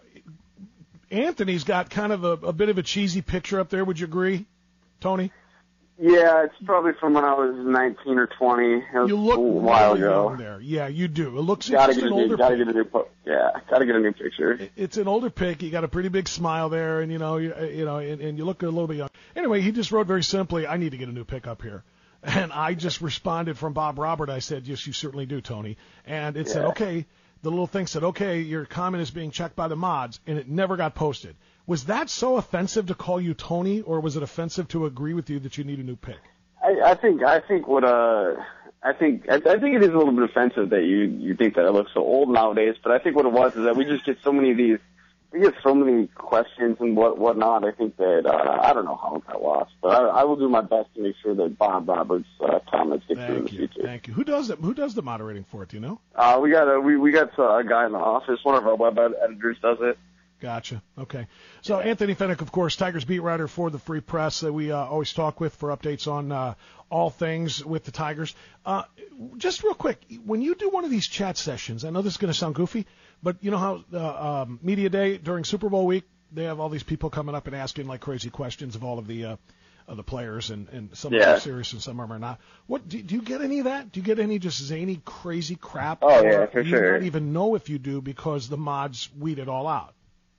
Anthony's got kind of a, a bit of a cheesy picture up there. Would you agree, Tony? Yeah, it's probably from when I was nineteen or twenty. It was You look a while really ago. young there. Yeah, you do. It looks gotta it's get an a new, older gotta pic. get a new, po- yeah, gotta get a new picture. It's an older pic. You got a pretty big smile there, and you know, you, you know, and, and you look a little bit young. Anyway, he just wrote very simply, "I need to get a new pic up here," and I just responded from Bob Robert. I said, "Yes, you certainly do, Tony." And it Yeah. said, "Okay." The little thing said, "Okay, your comment is being checked by the mods," and it never got posted. Was that so offensive to call you Tony, or was it offensive to agree with you that you need a new pic? I, I think I think what uh I think I, I think it is a little bit offensive that you you think that I look so old nowadays. But I think what it was is that we just get so many of these. We get so many questions and what whatnot. I think that uh, I don't know how it got lost, but I, I will do my best to make sure that Bob Roberts' uh, comments get through in the Thank you. future. Thank you. Who does it? Who does the moderating for it? Do you know? Uh, we got a we we got uh, a guy in the office. One of our web ed- editors does it. Gotcha. Okay. So Anthony Fennick, of course, Tigers beat writer for the Free Press that we uh, always talk with for updates on uh, all things with the Tigers. Uh, just real quick, when you do one of these chat sessions, I know this is going to sound goofy, but you know how uh, um, Media Day during Super Bowl week, they have all these people coming up and asking like crazy questions of all of the uh, of the players, and, and some Yeah. of them are serious and some of them are not. What do, do you get any of that? Do you get any just zany, crazy crap? Oh, yeah, Or for do you sure. not even know if you do because the mods weed it all out?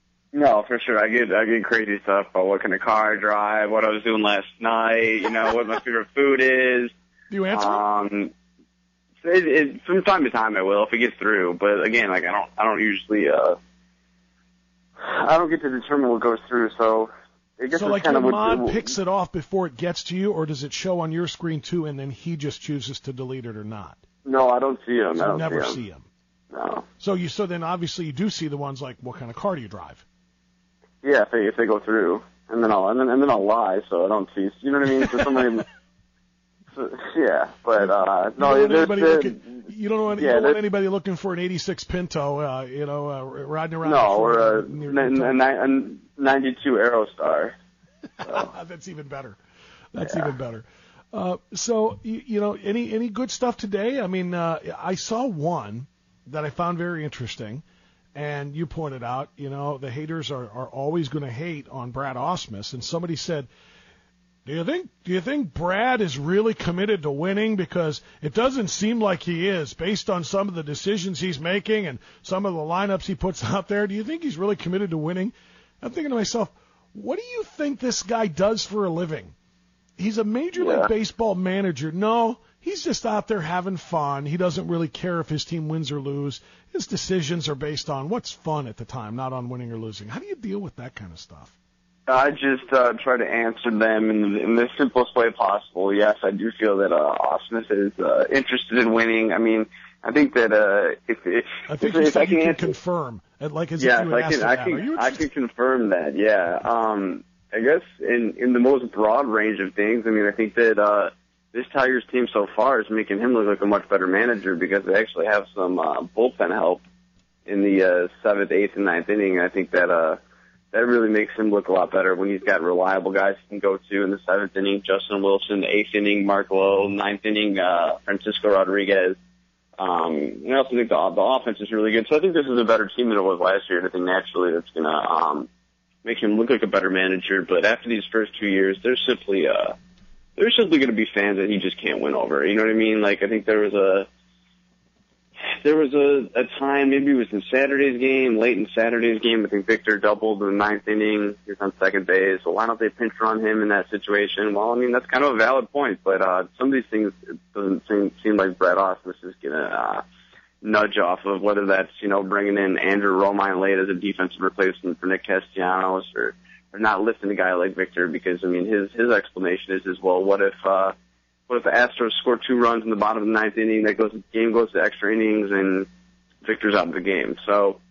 No, for sure. I get I get crazy stuff about what kind of car I drive, what I was doing last night, you know, what my favorite food is. Do you answer? Um, it, it, from time to time I will if it gets through, but again, like I don't I don't usually uh I don't get to determine what goes through, so I guess So it's like kind your of mod what, picks it off before it gets to you, or does it show on your screen too, and then he just chooses to delete it or not? No, I don't see them. So I don't never see them. see them. No. So you so then obviously you do see the ones like what kind of car do you drive? Yeah, if they if they go through, and then I'll and then and then I'll lie, so I don't see. You know what I mean? So somebody. so, yeah, but uh, no, you don't want there's anybody the- looking, you don't want, yeah, you don't want there's- anybody looking for an eighty-six Pinto, uh, you know, uh, riding around. No, before- or a, near- a, a, a ninety-two Aerostar. So. That's even better. That's Yeah. even better. Uh, so you, you know, any any good stuff today? I mean, uh, I saw one that I found very interesting. And you pointed out, you know, the haters are, are always going to hate on Brad Ausmus. And somebody said, Do you think do you think Brad is really committed to winning? Because it doesn't seem like he is, based on some of the decisions he's making and some of the lineups he puts out there. Do you think he's really committed to winning? I'm thinking to myself, what do you think this guy does for a living? He's a Major Yeah. League Baseball manager. No, he's just out there having fun. He doesn't really care if his team wins or lose. His decisions are based on what's fun at the time, not on winning or losing. How do you deal with that kind of stuff? I just uh, try to answer them in, in the simplest way possible. Yes, I do feel that uh, Austin is uh, interested in winning. I mean, I think that uh, if, if, I think if, you if said I can you can answer, confirm, and like as yes, if you had I asked can, him I that. can, Are you I can confirm that. Yeah. Um, I guess in in the most broad range of things, I mean, I think that uh, this Tigers team so far is making him look like a much better manager because they actually have some uh, bullpen help in the uh, seventh, eighth, and ninth inning. I think that. Uh, That really makes him look a lot better when he's got reliable guys he can go to in the seventh inning, Justin Wilson, eighth inning, Mark Lowe, ninth inning, uh, Francisco Rodriguez. Um, and I also think the, the offense is really good. So I think this is a better team than it was last year. And I think naturally that's going to um, make him look like a better manager. But after these first two years, there's simply uh, there's simply going to be fans that he just can't win over. You know what I mean? Like I think there was a There was a, a time, maybe it was in Saturday's game, late in Saturday's game, I think Victor doubled in the ninth inning. He was on second base. So why don't they pinch run him in that situation? Well, I mean, that's kind of a valid point, but uh, some of these things, it doesn't seem, seem like Brad Ausmus is going to uh, nudge off of, whether that's, you know, bringing in Andrew Romine late as a defensive replacement for Nick Castellanos or, or not lifting a guy like Victor because, I mean, his, his explanation is, is, well, what if, uh, What if the Astros score two runs in the bottom of the ninth inning? That goes, the game goes to extra innings, and Victor's out of the game. So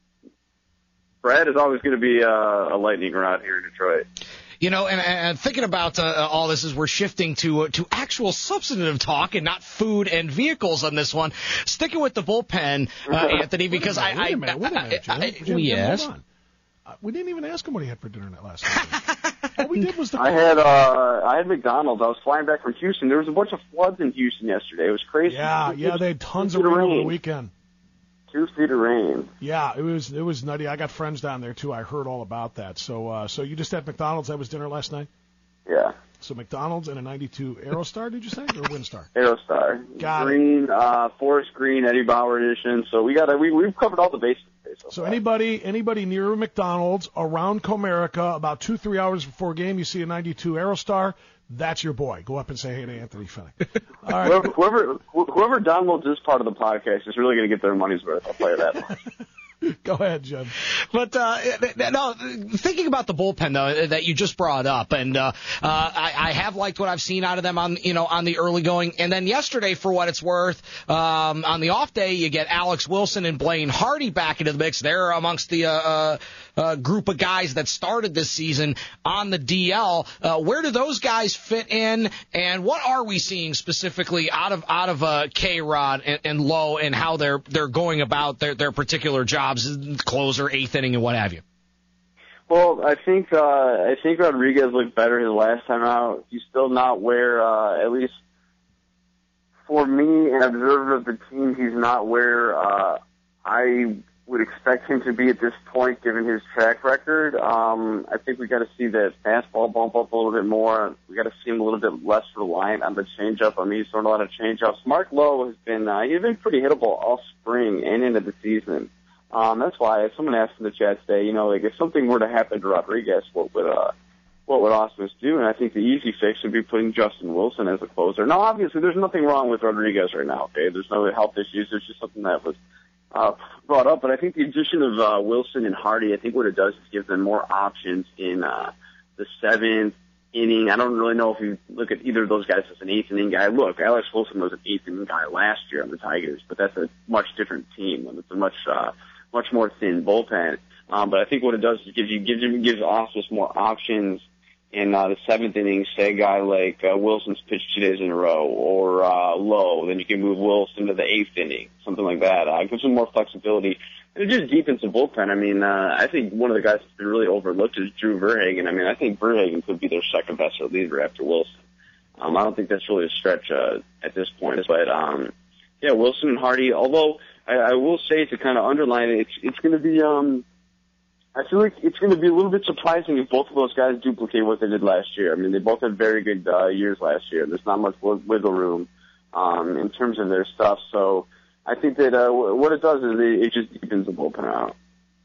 Brad is always going to be uh, a lightning rod here in Detroit. You know, and, and thinking about uh, all this as we're shifting to uh, to actual substantive talk and not food and vehicles on this one. Sticking with the bullpen, uh, Anthony, because wait a minute, I, wait a minute, wait a minute, Jim. I, I, Jim, we Jim, asked. hold on. Uh, we didn't even ask him what he had for dinner that last night. All we did was the. I had uh, I had McDonald's. I was flying back from Houston. There was a bunch of floods in Houston yesterday. It was crazy. Yeah, yeah, they had tons of rain over the weekend. Two feet of rain. Yeah, it was it was nutty. I got friends down there too. I heard all about that. So uh, so you just had McDonald's. That was dinner last night. Yeah. So McDonald's and a ninety-two Aerostar, did you say, or Windstar? Aerostar. Got green, uh, Forest Green, Eddie Bauer edition. So we got we we've covered all the bases. So, so anybody anybody near a McDonald's around Comerica, about two three hours before game, you see a ninety-two Aerostar. That's your boy. Go up and say hey to Anthony Fennick. All right. Whoever, whoever whoever downloads this part of the podcast is really going to get their money's worth. I'll tell you that much. Go ahead, Jim. But uh, no, thinking about the bullpen though that you just brought up, and uh, uh, I, I have liked what I've seen out of them on you know on the early going. And then yesterday, for what it's worth, um, on the off day, you get Alex Wilson and Blaine Hardy back into the mix. They're amongst the uh, uh, uh, group of guys that started this season on the D L. Uh, where do those guys fit in, and what are we seeing specifically out of out of uh, K-Rod and, and Lowe, and how they're they're going about their their particular jobs? Closer, eighth inning, and what have you. Well, I think uh, I think Rodriguez looked better his last time out. He's still not where, uh, at least for me, an observer of the team, he's not where uh, I would expect him to be at this point, given his track record. Um, I think we got to see that fastball bump up a little bit more. We got to see him a little bit less reliant on the changeup. I mean, he's thrown a lot of changeups. Mark Lowe has been uh, he's been pretty hittable all spring and into the season. Um, that's why someone asked in the chat today, you know, like if something were to happen to Rodriguez, what would uh, what would Ausmus do? And I think the easy fix would be putting Justin Wilson as a closer. Now, obviously, there's nothing wrong with Rodriguez right now. Okay, there's no health issues. There's just something that was uh, brought up. But I think the addition of uh, Wilson and Hardy, I think what it does is give them more options in uh, the seventh inning. I don't really know if you look at either of those guys as an eighth inning guy. Look, Alex Wilson was an eighth inning guy last year on the Tigers, but that's a much different team. It's a much uh, much more thin bullpen. Um, but I think what it does is gives you gives you gives Ausmus more options in uh, the seventh inning. Say a guy like uh, Wilson's pitched two days in a row, or uh, Lowe, then you can move Wilson to the eighth inning, something like that. Uh, it gives him more flexibility. And it just deepens the bullpen. I mean, uh, I think one of the guys that's been really overlooked is Drew Verhagen. I mean, I think Verhagen could be their second best reliever after Wilson. Um, I don't think that's really a stretch uh, at this point. But um, yeah, Wilson and Hardy. Although I, I will say to kind of underline it, it's, it's going to be um, I feel like it's going to be a little bit surprising if both of those guys duplicate what they did last year. I mean, they both had very good uh, years last year. There's not much wiggle room um, in terms of their stuff. So I think that uh, what it does is it, it just deepens the bullpen out.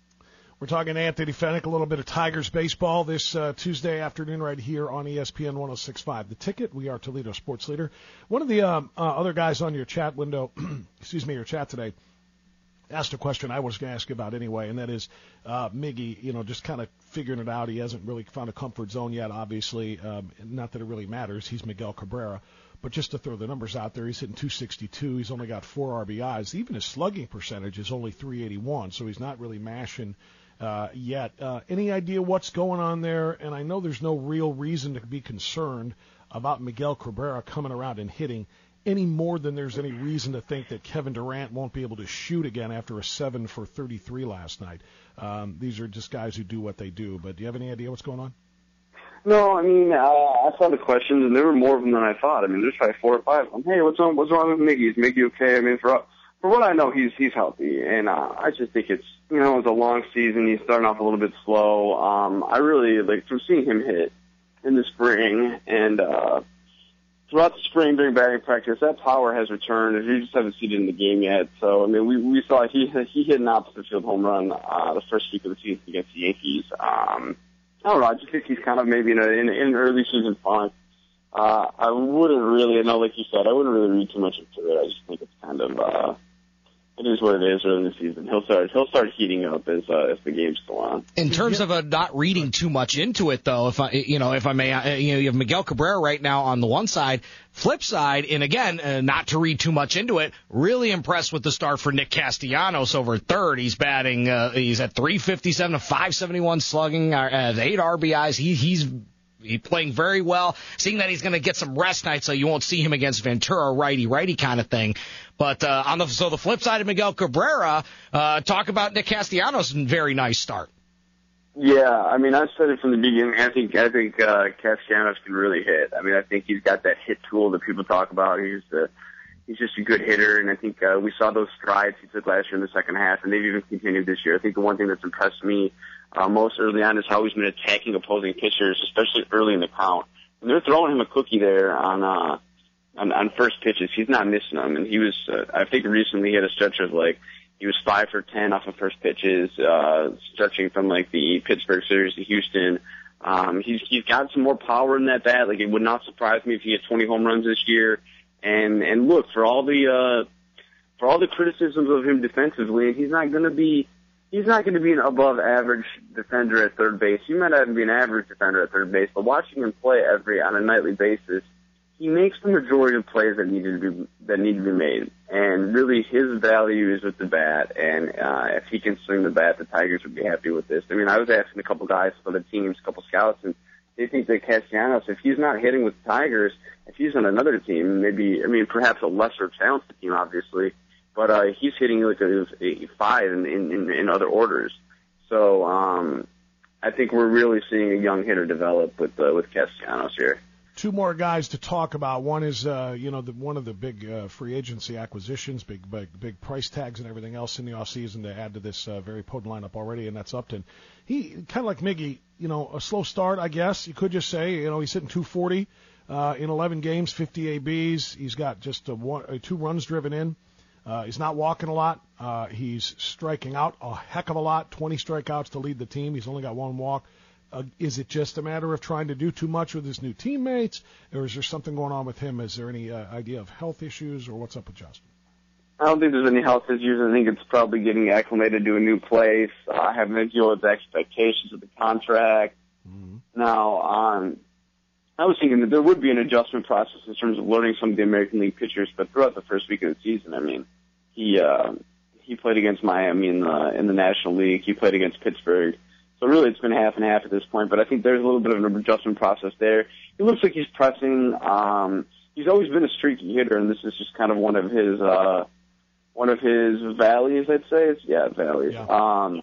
We're talking to Anthony Fennick, a little bit of Tigers baseball this uh, Tuesday afternoon right here on E S P N one oh six point five. The Ticket, we are Toledo sports leader. One of the um, uh, other guys on your chat window, excuse me, your chat today, asked a question I was going to ask you about anyway, and that is uh, Miggy, you know, just kind of figuring it out. He hasn't really found a comfort zone yet, obviously. Um, not that it really matters. He's Miguel Cabrera. But just to throw the numbers out there, he's hitting two sixty-two. He's only got four R B Is. Even his slugging percentage is only three eighty-one, so he's not really mashing uh, yet. Uh, any idea what's going on there? And I know there's no real reason to be concerned about Miguel Cabrera coming around and hitting any more than there's any reason to think that Kevin Durant won't be able to shoot again after a seven for thirty-three last night. Um, these are just guys who do what they do. But do you have any idea what's going on? No, I mean, uh, I saw the questions, and there were more of them than I thought. I mean, there's probably four or five of them. Hey, what's wrong, what's wrong with Miggy? Is Miggy okay? I mean, for for what I know, he's he's healthy, and uh, I just think it's, you know, it's a long season. He's starting off a little bit slow. Um, I really, like, from seeing him hit in the spring and uh, throughout the spring during batting practice, that power has returned. You just haven't seen it in the game yet. So, I mean, we we saw he he hit an opposite field home run uh, the first week of the season against the Yankees. Um, I don't know. I just think he's kind of maybe in, a, in, in early season funk. Uh, I wouldn't really, I know, like you said, I wouldn't really read too much into it. I just think it's kind of, uh, it is what it is early in the season. He'll start, he'll start heating up as, uh, as the games go on. In terms of uh, not reading too much into it, though, if I, you know, if I may, uh, you know, you have Miguel Cabrera right now on the one side. Flip side, and again, uh, not to read too much into it, really impressed with the start for Nick Castellanos over third. He's batting, uh, he's at three fifty-seven, a five seventy-one slugging, uh, has eight R B Is. He, he's He's playing very well. Seeing that he's going to get some rest nights, so you won't see him against Ventura, righty-righty kind of thing. But uh, on the so the flip side of Miguel Cabrera, uh, talk about Nick Castellanos' very nice start. Yeah, I mean, I've said it from the beginning. I think I think uh, Castellanos can really hit. I mean, I think he's got that hit tool that people talk about. He's uh, he's just a good hitter, and I think uh, we saw those strides he took last year in the second half, and they've even continued this year. I think the one thing that's impressed me Uh, most early on is how he's been attacking opposing pitchers, especially early in the count. When they're throwing him a cookie there on uh, on, on first pitches, he's not missing them. And he was, uh, I think, recently he had a stretch of like he was five for ten off of first pitches, uh, stretching from like the Pittsburgh series to Houston. Um, he's he's got some more power in that bat. Like, it would not surprise me if he had twenty home runs this year. And and look, for all the uh, for all the criticisms of him defensively, he's not going to be. He's not going to be an above-average defender at third base. He might not even be an average defender at third base, but watching him play every on a nightly basis, he makes the majority of plays that need to be that need to be made. And really, his value is with the bat. And uh, if he can swing the bat, the Tigers would be happy with this. I mean, I was asking a couple guys for the teams, a couple scouts, and they think that Castellanos, if he's not hitting with the Tigers, if he's on another team, maybe, I mean, perhaps a lesser talented team, obviously. But uh, he's hitting like a, a five in, in, in other orders. So um, I think we're really seeing a young hitter develop with uh, with Castellanos here. Two more guys to talk about. One is, uh, you know, the, one of the big uh, free agency acquisitions, big, big big price tags and everything else in the offseason to add to this uh, very potent lineup already, and that's Upton. He, kind of like Miggy, you know, a slow start, I guess. You could just say, you know, he's hitting two forty uh, in eleven games, fifty A Bs. He's got just a one, uh, two runs driven in. Uh, he's not walking a lot. Uh, he's striking out a heck of a lot, twenty strikeouts to lead the team. He's only got one walk. Uh, is it just a matter of trying to do too much with his new teammates, or is there something going on with him? Is there any uh, idea of health issues, or what's up with Justin? I don't think there's any health issues. I think it's probably getting acclimated to a new place, uh, having to deal with the expectations of the contract. Mm-hmm. Now, um, I was thinking that there would be an adjustment process in terms of learning some of the American League pitchers, but throughout the first week of the season, I mean, he uh, he played against Miami in the in the National League. He played against Pittsburgh. So really, it's been half and half at this point. But I think there's a little bit of an adjustment process there. He looks like he's pressing. Um, he's always been a streaky hitter, and this is just kind of one of his uh, one of his valleys. I'd say it's yeah valleys. Yeah. Um,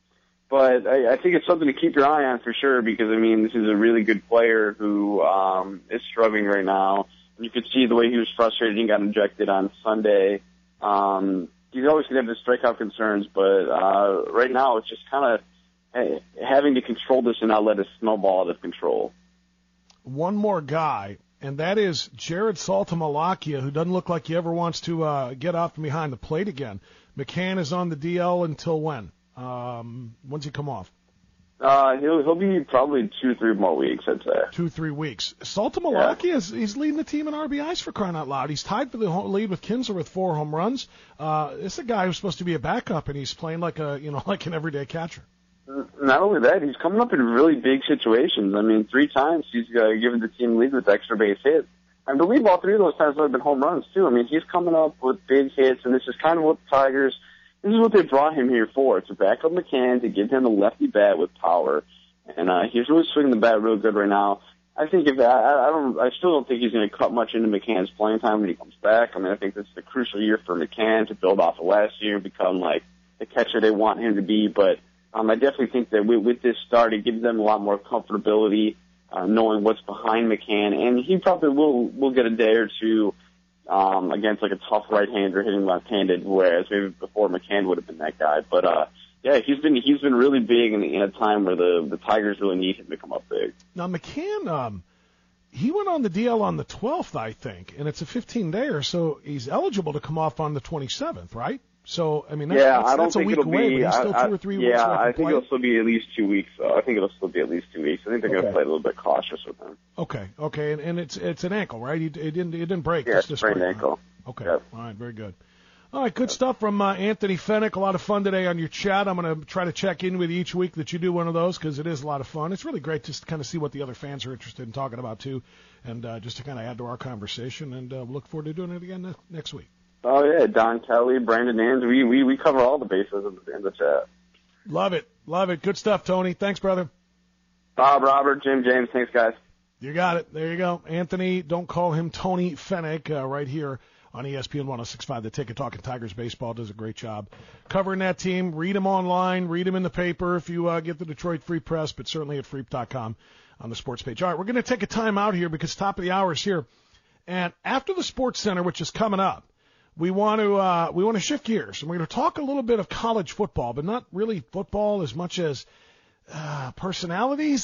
But I, I think it's something to keep your eye on for sure, because, I mean, this is a really good player who um, is struggling right now. And you could see the way he was frustrated. He got ejected on Sunday. Um, he's always going to have his strikeout concerns, but uh, right now it's just kind of having to control this and not let it snowball out of control. One more guy, and that is Jared Saltamalakia, who doesn't look like he ever wants to uh, get off from behind the plate again. McCann is on the D L until when? Um, when's he come off? Uh, he'll he'll be probably two, three more weeks, I'd say. Two, three weeks. Saltamalakia yeah. is he's leading the team in R B Is for crying out loud. He's tied for the lead with Kinsler with four home runs. Uh, this is a guy who's supposed to be a backup, and he's playing like a you know like an everyday catcher. Not only that, he's coming up in really big situations. I mean, three times he's uh, given the team lead with extra base hits. I believe all three of those times have been home runs too. I mean, he's coming up with big hits, and this is kind of what the Tigers. This is what they brought him here for, to back up McCann, to give him a lefty bat with power. And uh, he's really swinging the bat real good right now. I think if I, I don't, I still don't think he's going to cut much into McCann's playing time when he comes back. I mean, I think this is a crucial year for McCann to build off of last year and become like the catcher they want him to be. But um, I definitely think that with, with this start, it gives them a lot more comfortability, uh, knowing what's behind McCann, and he probably will will get a day or two. Um, against like a tough right-hander hitting left-handed, whereas maybe before McCann would have been that guy. But uh, yeah, he's been he's been really big in, in a time where the the Tigers really need him to come up big. Now McCann, um, he went on the D L on the twelfth, I think, and it's a fifteen-dayer, so he's eligible to come off on the twenty-seventh, right? So I mean, that's, yeah, that's, I don't that's think a week it'll away, be. but he's still I, two or three I, weeks yeah, left I to think play. it'll still be at least two weeks. Uh, I think it'll still be at least two weeks. I think they're going to Okay. play a little bit cautious with him. Okay, okay, and, and it's it's an ankle, right? It, it didn't it didn't break. Yeah, It's just sprained sprained. ankle. Okay, Yep. all right, very good. All right, good stuff from uh, Anthony Fennick. A lot of fun today on your chat. I'm going to try to check in with you each week that you do one of those because it is a lot of fun. It's really great just to kind of see what the other fans are interested in talking about, too, and uh, just to kind of add to our conversation. And uh, look forward to doing it again ne- next week. Oh, yeah, Don Kelly, Brandon Nance. We, we, we cover all the bases in the, in the chat. Love it. Love it. Good stuff, Tony. Thanks, brother. Bob, Robert, Jim, James. Thanks, guys. You got it. There you go. Anthony, don't call him Tony Fennick, uh, right here on E S P N one oh six point five. The Ticket, talking Tigers baseball, does a great job covering that team. Read him online. Read him in the paper if you uh, get the Detroit Free Press, but certainly at freep dot com on the sports page. All right, we're going to take a time out here because top of the hour is here. And after the Sports Center, which is coming up, we want to uh, we want to shift gears. And we're going to talk a little bit of college football, but not really football as much as uh, personalities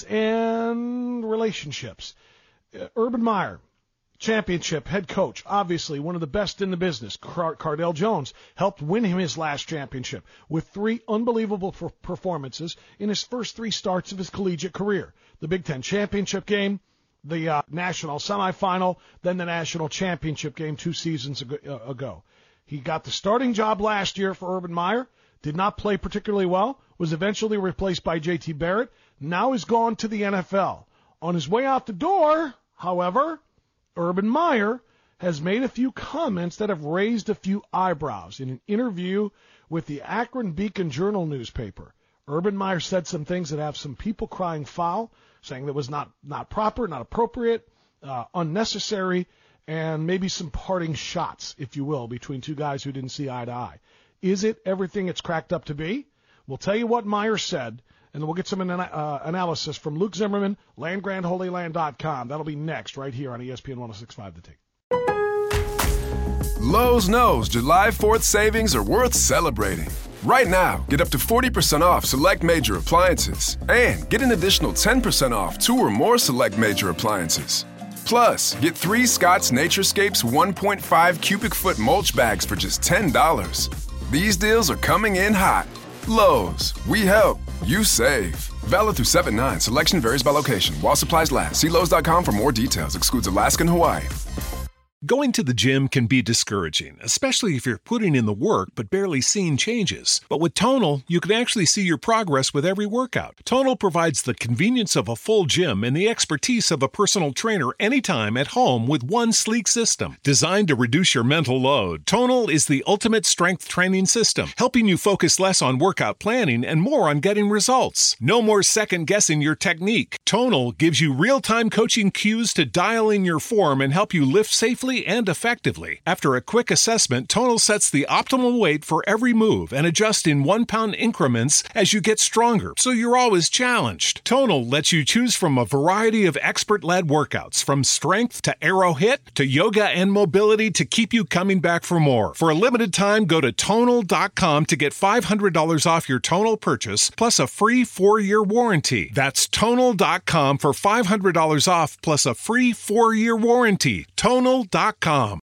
and relationships. Uh, Urban Meyer, championship head coach, obviously one of the best in the business. Car- Cardale Jones helped win him his last championship with three unbelievable per- performances in his first three starts of his collegiate career. The Big Ten championship game, the uh, national semifinal, then the national championship game two seasons ago, uh, ago. He got the starting job last year for Urban Meyer, did not play particularly well, was eventually replaced by J T Barrett, now he's gone to the N F L. On his way out the door, however, Urban Meyer has made a few comments that have raised a few eyebrows. In an interview with the Akron Beacon Journal newspaper, Urban Meyer said some things that have some people crying foul, saying that was not, not proper, not appropriate, uh, unnecessary, and maybe some parting shots, if you will, between two guys who didn't see eye to eye. Is it everything it's cracked up to be? We'll tell you what Meyer said, and then we'll get some uh, analysis from Luke Zimmerman, land grant holy land dot com. That'll be next right here on E S P N one oh six point five The Ticket. Lowe's knows July fourth savings are worth celebrating. Right now, get up to forty percent off select major appliances and get an additional ten percent off two or more select major appliances. Plus, get three Scott's Naturescapes one point five cubic foot mulch bags for just ten dollars. These deals are coming in hot. Lowe's, we help, you save. Valid through seven nine. Selection varies by location. While supplies last. See Lowe's dot com for more details. Excludes Alaska and Hawaii. Going to the gym can be discouraging, especially if you're putting in the work but barely seeing changes. But with Tonal, you can actually see your progress with every workout. Tonal provides the convenience of a full gym and the expertise of a personal trainer anytime at home with one sleek system. Designed to reduce your mental load, Tonal is the ultimate strength training system, helping you focus less on workout planning and more on getting results. No more second-guessing your technique. Tonal gives you real-time coaching cues to dial in your form and help you lift safely safely and effectively. After a quick assessment, Tonal sets the optimal weight for every move and adjusts in one-pound increments as you get stronger, so you're always challenged. Tonal lets you choose from a variety of expert-led workouts, from strength to aero hit to yoga and mobility, to keep you coming back for more. For a limited time, go to tonal dot com to get five hundred dollars off your Tonal purchase, plus a free four-year warranty. That's tonal dot com for five hundred dollars off, plus a free four-year warranty. tonal dot com.